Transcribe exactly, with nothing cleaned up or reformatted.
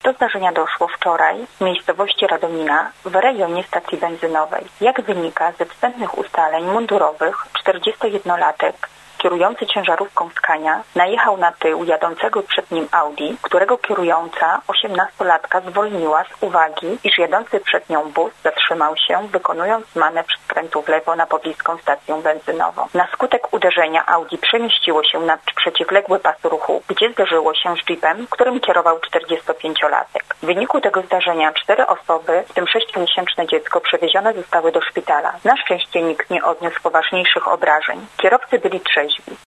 Do zdarzenia doszło wczoraj w miejscowości Radomina w rejonie stacji benzynowej. Jak wynika ze wstępnych ustaleń mundurowych, czterdziestojednolatek kierujący ciężarówką Scania najechał na tył jadącego przed nim Audi, którego kierująca osiemnastolatka zwolniła z uwagi, iż jadący przed nią bus zatrzymał się, wykonując manewr skrętu w lewo na pobliską stację benzynową. Na skutek uderzenia Audi przemieściło się na przeciwległy pas ruchu, gdzie zderzyło się z jeepem, którym kierował czterdziestopięciolatek. W wyniku tego zdarzenia cztery osoby, w tym sześciomiesięczne dziecko, przewiezione zostały do szpitala. Na szczęście nikt nie odniósł poważniejszych obrażeń. Kierowcy byli trzeźwi.